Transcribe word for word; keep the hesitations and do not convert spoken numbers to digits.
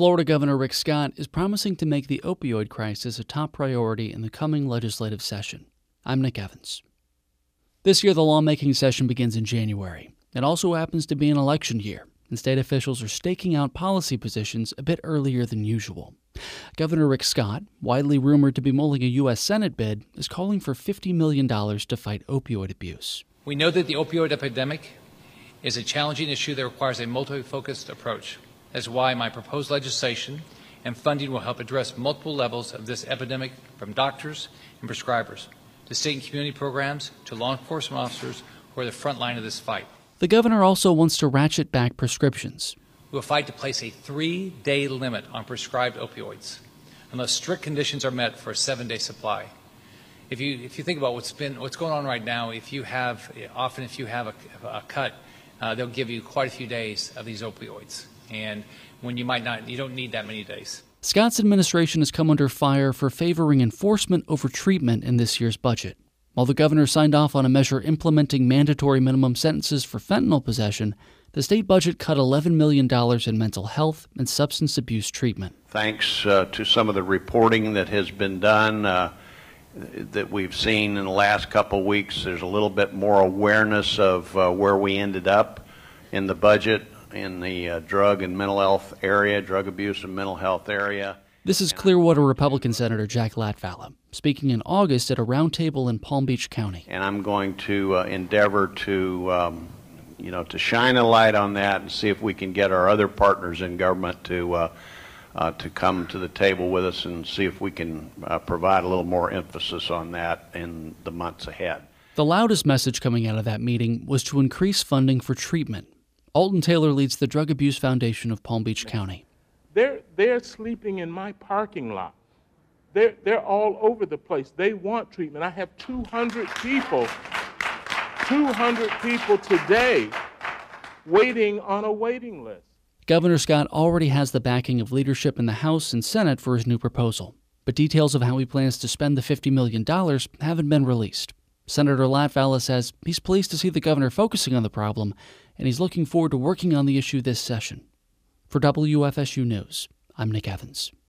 Florida Governor Rick Scott is promising to make the opioid crisis a top priority in the coming legislative session. I'm Nick Evans. This year, the lawmaking session begins in January. It also happens to be an election year, and state officials are staking out policy positions a bit earlier than usual. Governor Rick Scott, widely rumored to be mulling a U S Senate bid, is calling for fifty million dollars to fight opioid abuse. We know that the opioid epidemic is a challenging issue that requires a multi-focused approach. That's why my proposed legislation and funding will help address multiple levels of this epidemic, from doctors and prescribers to state and community programs to law enforcement officers who are the front line of this fight. The governor also wants to ratchet back prescriptions. We will fight to place a three-day limit on prescribed opioids unless strict conditions are met for a seven-day supply. If you, if you think about what's been, what's going on right now, if you have, often if you have a, a cut, uh, they'll give you quite a few days of these opioids. And when you might not, you don't need that many days. Scott's administration has come under fire for favoring enforcement over treatment in this year's budget. While the governor signed off on a measure implementing mandatory minimum sentences for fentanyl possession, the state budget cut eleven million dollars in mental health and substance abuse treatment. Thanks uh, to some of the reporting that has been done, uh, that we've seen in the last couple of weeks, there's a little bit more awareness of uh, where we ended up in the budget in the uh, drug and mental health area, drug abuse and mental health area. This is Clearwater Republican Senator Jack Latvala speaking in August at a roundtable in Palm Beach County. And I'm going to uh, endeavor to, um, you know, to shine a light on that and see if we can get our other partners in government to uh, uh, to come to the table with us and see if we can uh, provide a little more emphasis on that in the months ahead. The loudest message coming out of that meeting was to increase funding for treatment. Alton Taylor leads the Drug Abuse Foundation of Palm Beach County. They're, they're sleeping in my parking lot. They're, they're all over the place. They want treatment. I have two hundred people, two hundred people today waiting on a waiting list. Governor Scott already has the backing of leadership in the House and Senate for his new proposal, but details of how he plans to spend the fifty million dollars haven't been released. Senator Latvala says he's pleased to see the governor focusing on the problem, and he's looking forward to working on the issue this session. For W F S U News, I'm Nick Evans.